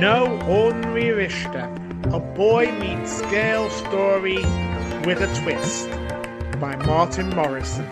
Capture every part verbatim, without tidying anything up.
No Ordinary Rishta, A Boy Meets Girl Story with a Twist by Martin Morrison.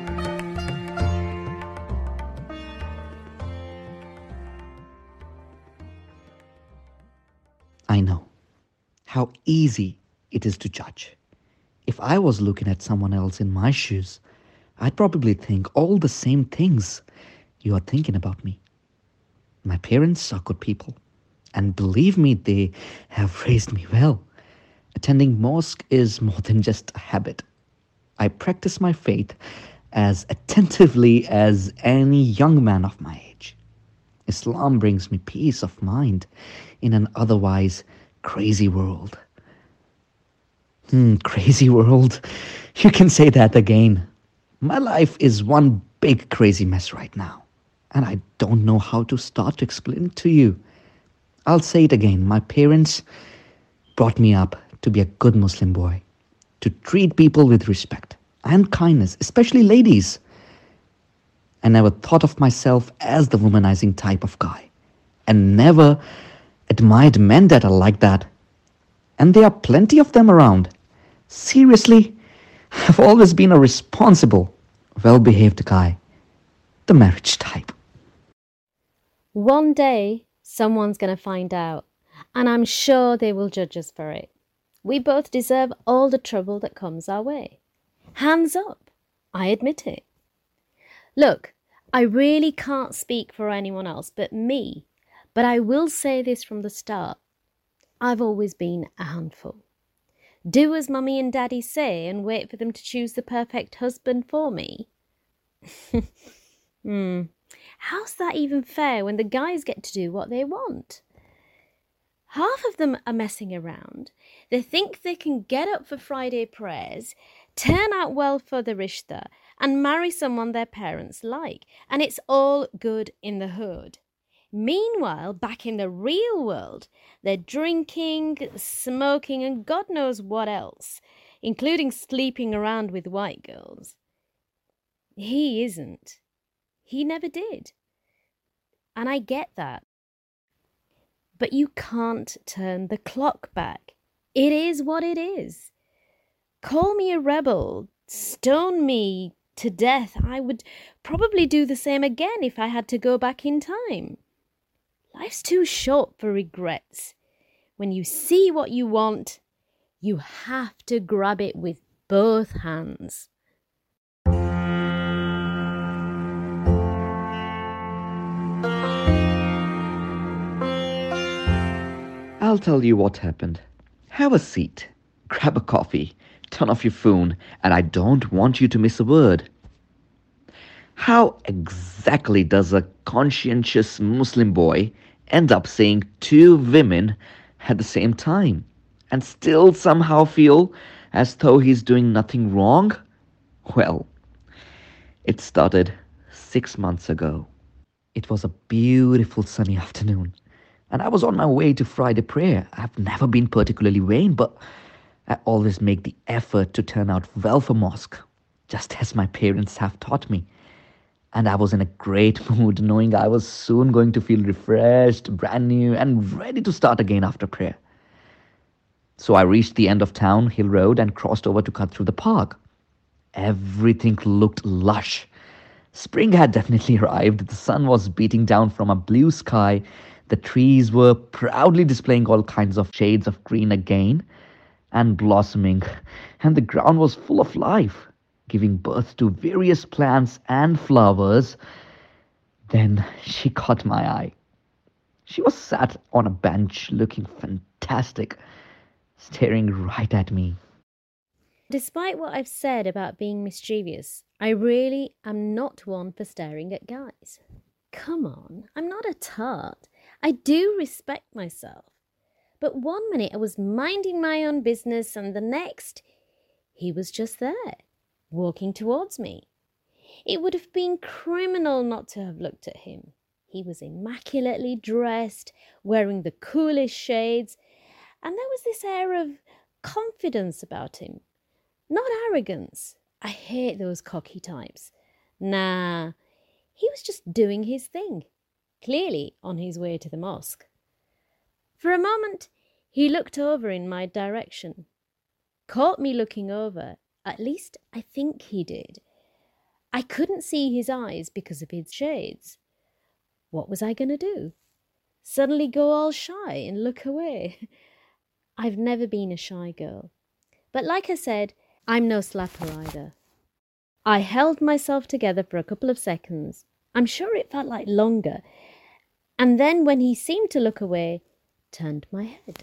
I know how easy it is to judge. If I was looking at someone else in my shoes, I'd probably think all the same things you are thinking about me. My parents are good people, and believe me, they have raised me well. Attending mosque is more than just a habit. I practice my faith as attentively as any young man of my age. Islam brings me peace of mind in an otherwise crazy world. Hmm, crazy world. You can say that again. My life is one big crazy mess right now, and I don't know how to start to explain it to you. I'll say it again. My parents brought me up to be a good Muslim boy, to treat people with respect and kindness, especially ladies. I never thought of myself as the womanizing type of guy, and never admired men that are like that. And there are plenty of them around. Seriously, I've always been a responsible, well-behaved guy. The marriage type. One day, someone's going to find out, and I'm sure they will judge us for it. We both deserve all the trouble that comes our way. Hands up, I admit it. Look, I really can't speak for anyone else but me, but I will say this from the start. I've always been a handful. Do as mummy and daddy say and wait for them to choose the perfect husband for me? hmm. How's that even fair when the guys get to do what they want? Half of them are messing around. They think they can get up for Friday prayers, turn out well for the rishta, and marry someone their parents like, and it's all good in the hood. Meanwhile, back in the real world, they're drinking, smoking, and God knows what else, including sleeping around with white girls. He isn't. He never did. And I get that. But you can't turn the clock back. It is what it is. Call me a rebel, stone me to death. I would probably do the same again if I had to go back in time. Life's too short for regrets. When you see what you want, you have to grab it with both hands. I'll tell you what happened. Have a seat, grab a coffee, turn off your phone, and I don't want you to miss a word. How exactly does a conscientious Muslim boy end up seeing two women at the same time and still somehow feel as though he's doing nothing wrong? Well, it started six months ago. It was a beautiful sunny afternoon, and I was on my way to Friday prayer. I've never been particularly vain, but I always make the effort to turn out well for mosque, just as my parents have taught me. And I was in a great mood, knowing I was soon going to feel refreshed, brand new, and ready to start again after prayer. So I reached the end of town, Hill Road, and crossed over to cut through the park. Everything looked lush. Spring had definitely arrived. The sun was beating down from a blue sky. The trees were proudly displaying all kinds of shades of green again and blossoming, and the ground was full of life, giving birth to various plants and flowers. Then she caught my eye. She was sat on a bench looking fantastic, staring right at me. Despite what I've said about being mischievous, I really am not one for staring at guys. Come on, I'm not a tart. I do respect myself. But one minute I was minding my own business, and the next, he was just there, walking towards me. It would have been criminal not to have looked at him. He was immaculately dressed, wearing the coolest shades, and there was this air of confidence about him. Not arrogance. I hate those cocky types. Nah, he was just doing his thing, clearly on his way to the mosque. For a moment, he looked over in my direction, caught me looking over. At least I think he did. I couldn't see his eyes because of his shades. What was I going to do? Suddenly go all shy and look away? I've never been a shy girl. But like I said, I'm no slapper either. I held myself together for a couple of seconds. I'm sure it felt like longer. And then when he seemed to look away, turned my head.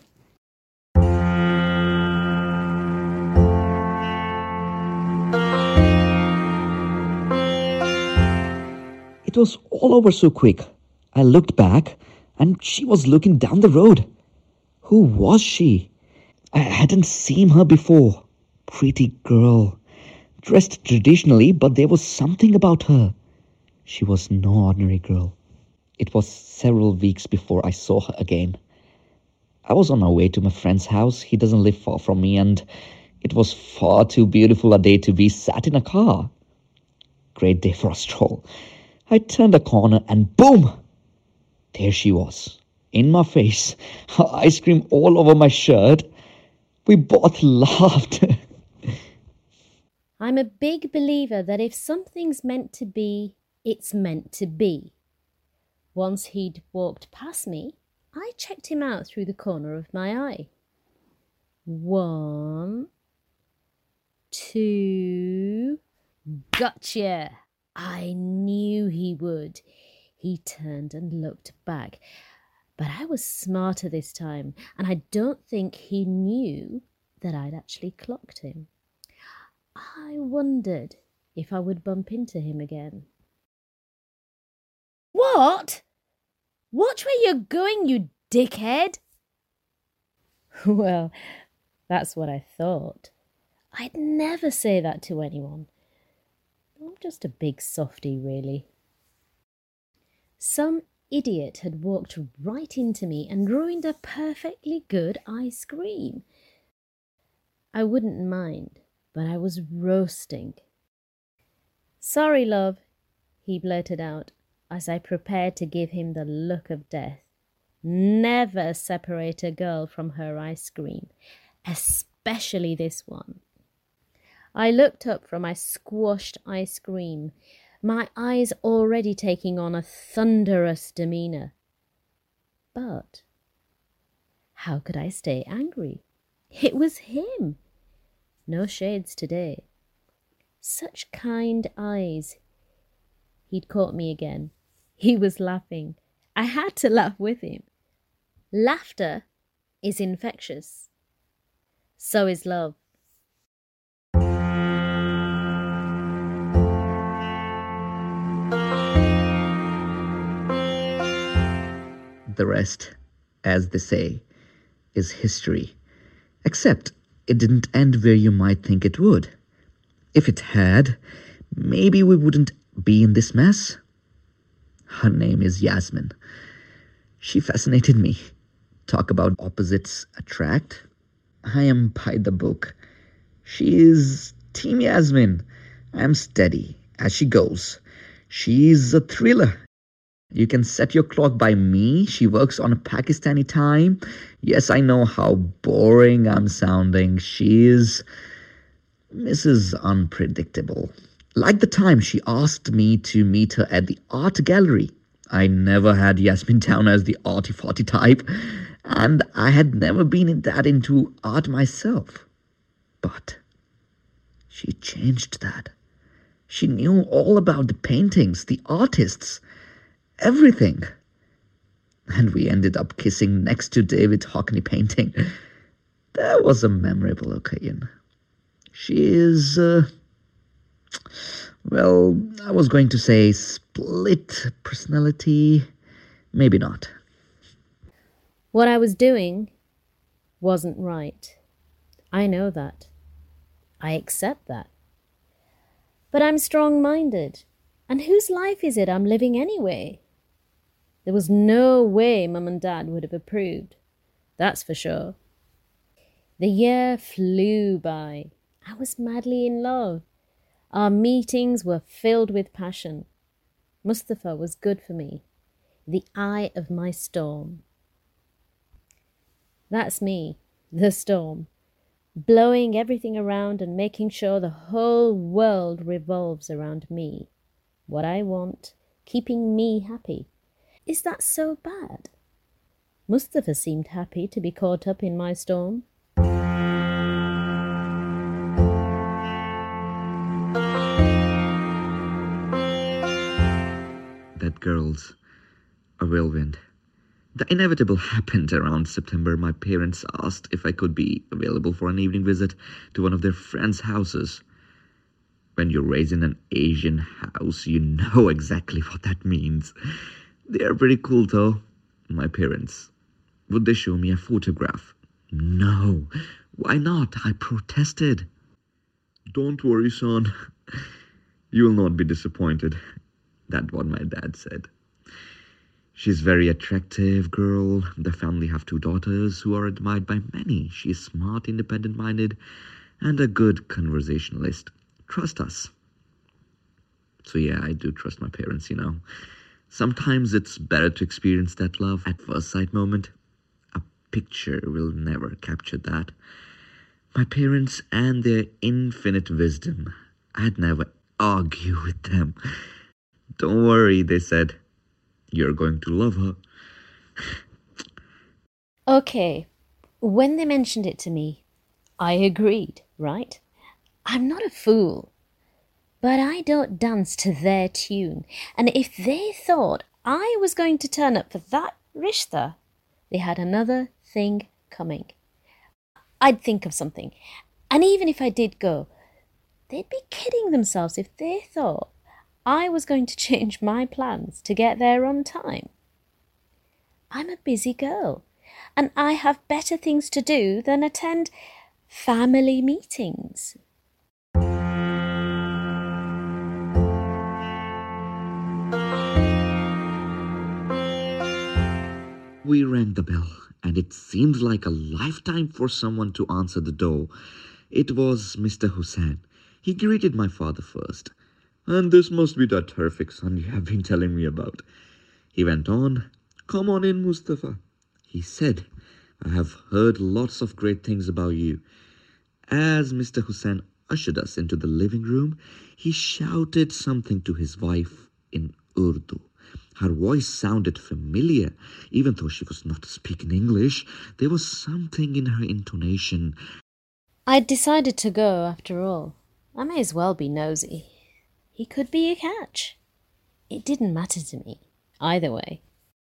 It was all over so quick. I looked back, and she was looking down the road. Who was she? I hadn't seen her before. Pretty girl. Dressed traditionally, but there was something about her. She was no ordinary girl. It was several weeks before I saw her again. I was on my way to my friend's house. He doesn't live far from me, and it was far too beautiful a day to be sat in a car. Great day for a stroll. I turned a corner and boom! There she was, in my face, her ice cream all over my shirt. We both laughed. I'm a big believer that if something's meant to be, it's meant to be. Once he'd walked past me, I checked him out through the corner of my eye. One, two, gotcha! I knew he would. He turned and looked back. But I was smarter this time, and I don't think he knew that I'd actually clocked him. I wondered if I would bump into him again. What? Watch where you're going, you dickhead! Well, that's what I thought. I'd never say that to anyone. I'm just a big softy, really. Some idiot had walked right into me and ruined a perfectly good ice cream. I wouldn't mind, but I was roasting. Sorry, love, he blurted out as I prepared to give him the look of death. Never separate a girl from her ice cream, especially this one. I looked up from my squashed ice cream, my eyes already taking on a thunderous demeanour. But how could I stay angry? It was him. No shades today. Such kind eyes. He'd caught me again. He was laughing. I had to laugh with him. Laughter is infectious. So is love. The rest, as they say, is history. Except it didn't end where you might think it would. If it had, maybe we wouldn't be in this mess. Her name is Yasmin. She fascinated me. Talk about opposites attract. I am by the book. She is Team Yasmin. I am steady as she goes. She's a thriller. You can set your clock by me. She works on a Pakistani time. Yes, I know how boring I'm sounding. She is Missus Unpredictable. Like the time she asked me to meet her at the art gallery. I never had Yasmin down as the arty-farty type, and I had never been that into art myself. But she changed that. She knew all about the paintings, the artists, everything. And we ended up kissing next to David Hockney painting. That was a memorable occasion. She is, uh, well, I was going to say split personality. Maybe not. What I was doing wasn't right. I know that. I accept that. But I'm strong-minded. And whose life is it I'm living anyway? There was no way Mum and Dad would have approved. That's for sure. The year flew by. I was madly in love. Our meetings were filled with passion. Mustafa was good for me, the eye of my storm. That's me, the storm, blowing everything around and making sure the whole world revolves around me. What I want, keeping me happy. Is that so bad? Mustafa seemed happy to be caught up in my storm. That girl's a whirlwind. The inevitable happened around September. My parents asked if I could be available for an evening visit to one of their friends' houses. When you're raised in an Asian house, you know exactly what that means. They are pretty cool, though, my parents. Would they show me a photograph? No. Why not? I protested. Don't worry, son. You will not be disappointed. That's what my dad said. She's a very attractive girl. The family have two daughters who are admired by many. She is smart, independent-minded, and a good conversationalist. Trust us. So yeah, I do trust my parents, you know. Sometimes it's better to experience that love at first sight moment. A picture will never capture that. My parents and their infinite wisdom, I'd never argue with them. Don't worry, they said. You're going to love her. Okay, when they mentioned it to me, I agreed, right? I'm not a fool, but I don't dance to their tune. And if they thought I was going to turn up for that rishta, they had another thing coming. I'd think of something. And even if I did go, they'd be kidding themselves if they thought I was going to change my plans to get there on time. I'm a busy girl, and I have better things to do than attend family meetings. We rang the bell, and it seemed like a lifetime for someone to answer the door. It was Mister Hussain. He greeted my father first. And this must be that terrific son you have been telling me about. He went on, Come on in, Mustafa. He said, I have heard lots of great things about you. As Mister Hussain ushered us into the living room, he shouted something to his wife in Urdu. Her voice sounded familiar, even though she was not speaking English. There was something in her intonation. I'd decided to go after all. I may as well be nosy. He could be a catch. It didn't matter to me, either way.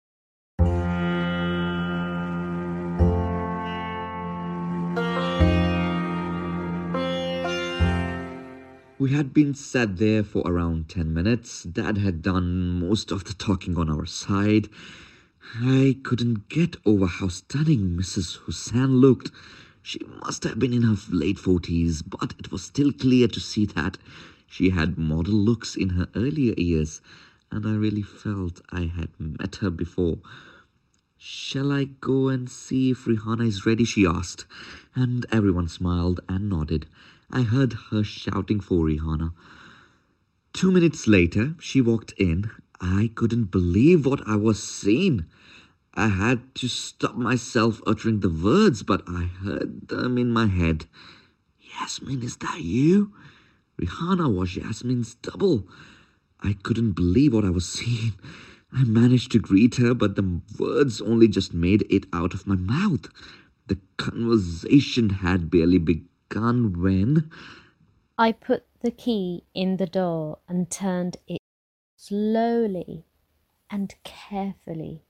We had been sat there for around ten minutes. Dad had done most of the talking on our side. I couldn't get over how stunning Missus Hussain looked. She must have been in her late forties, but it was still clear to see that she had model looks in her earlier years, and I really felt I had met her before. Shall I go and see if Rihanna is ready, she asked, and everyone smiled and nodded. I heard her shouting for Rihanna. Two minutes later, she walked in. I couldn't believe what I was seeing. I had to stop myself uttering the words, but I heard them in my head. Yasmin, is that you? Rihanna was Yasmin's double. I couldn't believe what I was seeing. I managed to greet her, but the words only just made it out of my mouth. The conversation had barely begun when... I put the key in the door and turned it slowly and carefully.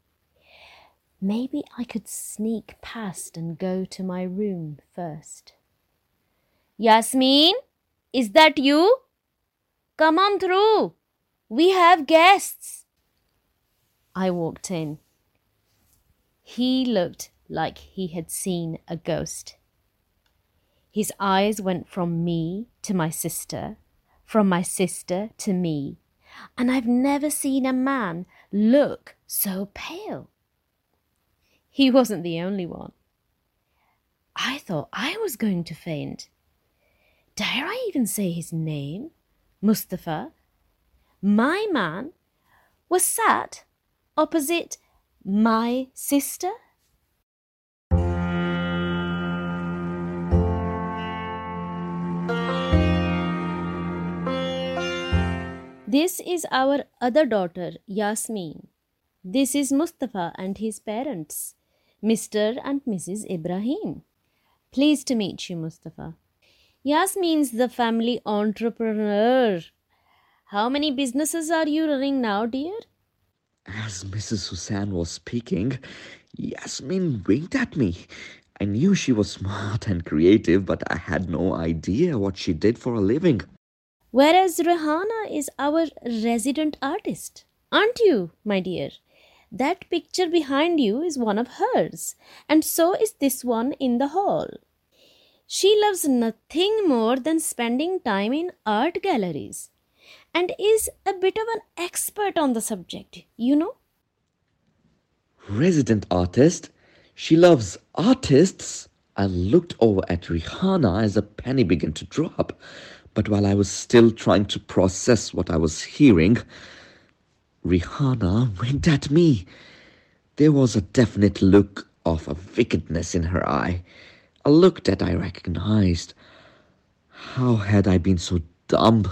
Maybe I could sneak past and go to my room first. Yasmin, is that you? Come on through. We have guests. I walked in. He looked like he had seen a ghost. His eyes went from me to my sister, from my sister to me, and I've never seen a man look so pale. He wasn't the only one. I thought I was going to faint. Dare I even say his name? Mustafa. My man was sat opposite my sister. This is our other daughter, Yasmin. This is Mustafa and his parents, Mister and Missus Ibrahim. Pleased to meet you, Mustafa. Yasmin's the family entrepreneur. How many businesses are you running now, dear? As Missus Susan was speaking, Yasmin winked at me. I knew she was smart and creative, but I had no idea what she did for a living. Whereas Rihanna is our resident artist. Aren't you, my dear? That picture behind you is one of hers, and so is this one in the hall. She loves nothing more than spending time in art galleries and is a bit of an expert on the subject, you know. Resident artist? She loves artists? I looked over at Rihanna as a penny began to drop, but while I was still trying to process what I was hearing, Rihanna winked at me. There was a definite look of a wickedness in her eye, a look that I recognized. How had I been so dumb?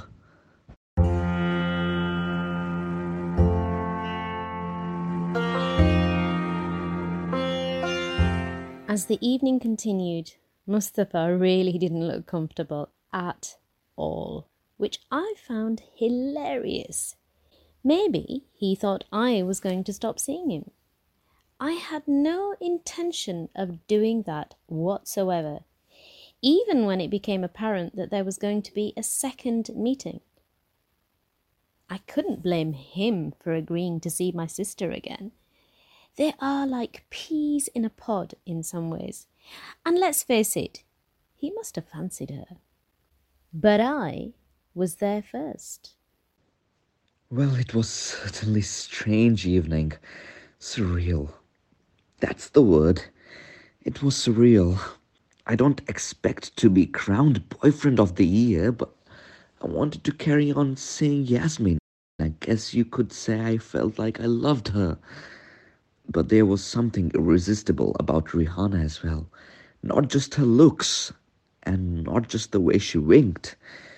As the evening continued, Mustafa really didn't look comfortable at all, which I found hilarious. Maybe he thought I was going to stop seeing him. I had no intention of doing that whatsoever, even when it became apparent that there was going to be a second meeting. I couldn't blame him for agreeing to see my sister again. They are like peas in a pod in some ways, and let's face it, he must have fancied her. But I was there first. Well, it was certainly a strange evening. Surreal. That's the word. It was surreal. I don't expect to be crowned boyfriend of the year, but I wanted to carry on seeing Yasmin. I guess you could say I felt like I loved her. But there was something irresistible about Rihanna as well. Not just her looks, and not just the way she winked.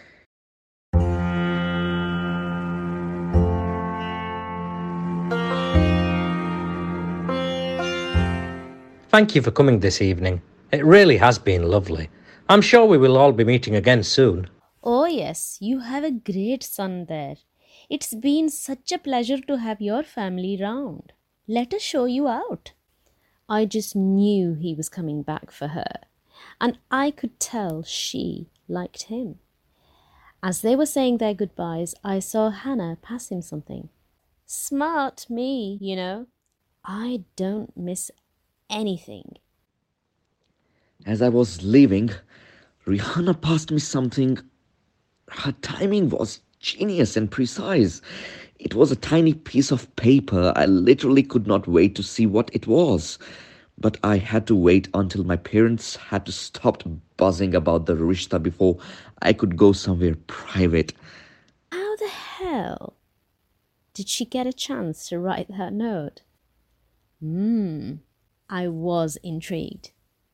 Thank you for coming this evening. It really has been lovely. I'm sure we will all be meeting again soon. Oh yes, you have a great son there. It's been such a pleasure to have your family round. Let us show you out. I just knew he was coming back for her, and I could tell she liked him. As they were saying their goodbyes, I saw Hannah pass him something. Smart me, you know. I don't miss anything. As I was leaving, Rihanna passed me something. Her timing was genius and precise. It was a tiny piece of paper. I literally could not wait to see what it was. But I had to wait until my parents had to stop buzzing about the rishta before I could go somewhere private. How the hell did she get a chance to write that note? Hmm, I was intrigued.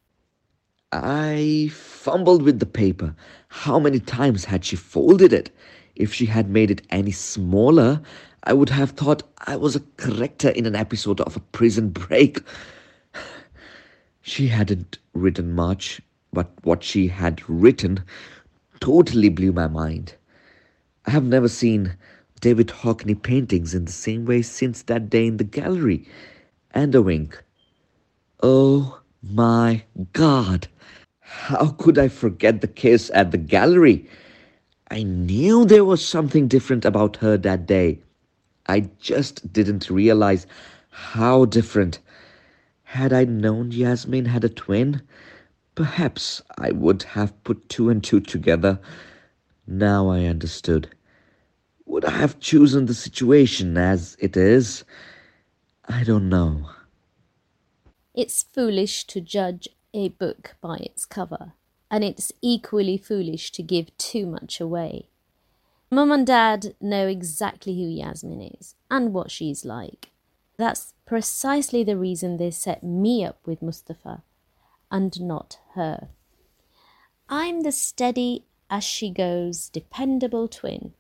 I fumbled with the paper. How many times had she folded it? If she had made it any smaller, I would have thought I was a character in an episode of a Prison Break. She hadn't written much, but what she had written totally blew my mind. I have never seen David Hockney paintings in the same way since that day in the gallery. And a wink. Oh my God! How could I forget the kiss at the gallery? I knew there was something different about her that day. I just didn't realize how different. Had I known Yasmin had a twin, perhaps I would have put two and two together. Now I understood. Would I have chosen the situation as it is? I don't know. It's foolish to judge a book by its cover, and it's equally foolish to give too much away. Mum and Dad know exactly who Yasmin is and what she's like. That's precisely the reason they set me up with Mustafa and not her. I'm the steady as she goes, dependable twin.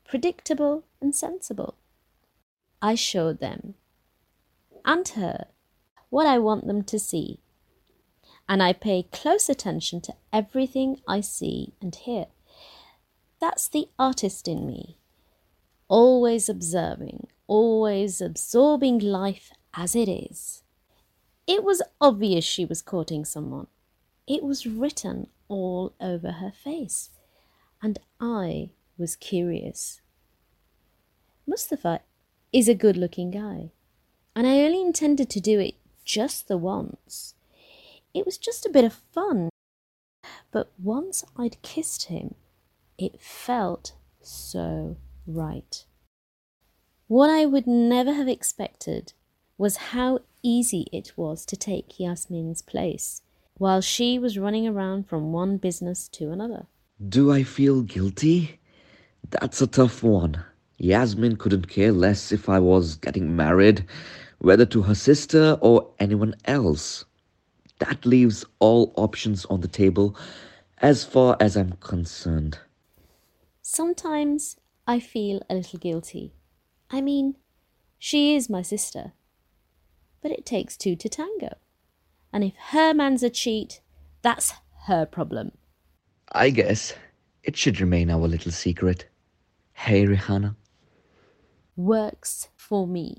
predictable and sensible. I showed them, and her, what I want them to see, and I pay close attention to everything I see and hear. That's the artist in me, always observing, always absorbing life as it is. It was obvious she was courting someone. It was written all over her face, and I was curious. Mustafa is a good-looking guy, and I only intended to do it just the once. It was just a bit of fun, but once I'd kissed him, it felt so right. What I would never have expected was how easy it was to take Yasmin's place, while she was running around from one business to another. Do I feel guilty? That's a tough one. Yasmin couldn't care less if I was getting married, whether to her sister or anyone else. That leaves all options on the table as far as I'm concerned. Sometimes I feel a little guilty. I mean, she is my sister. But it takes two to tango. And if her man's a cheat, that's her problem. I guess it should remain our little secret. Hey, Rihanna. Works for me.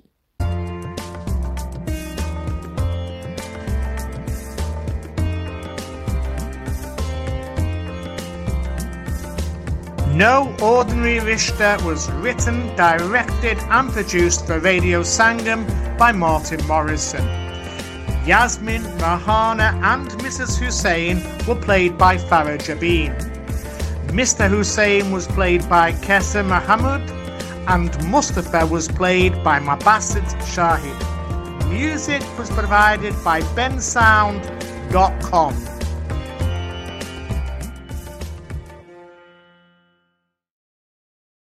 No Ordinary Rishta was written, directed and produced for Radio Sangam by Martin Morrison. Yasmin, Rahana and Missus Hussain were played by Farah Jabin. Mister Hussain was played by Kessa Mahmood and Mustafa was played by Mabasit Shahid. Music was provided by ben sound dot com.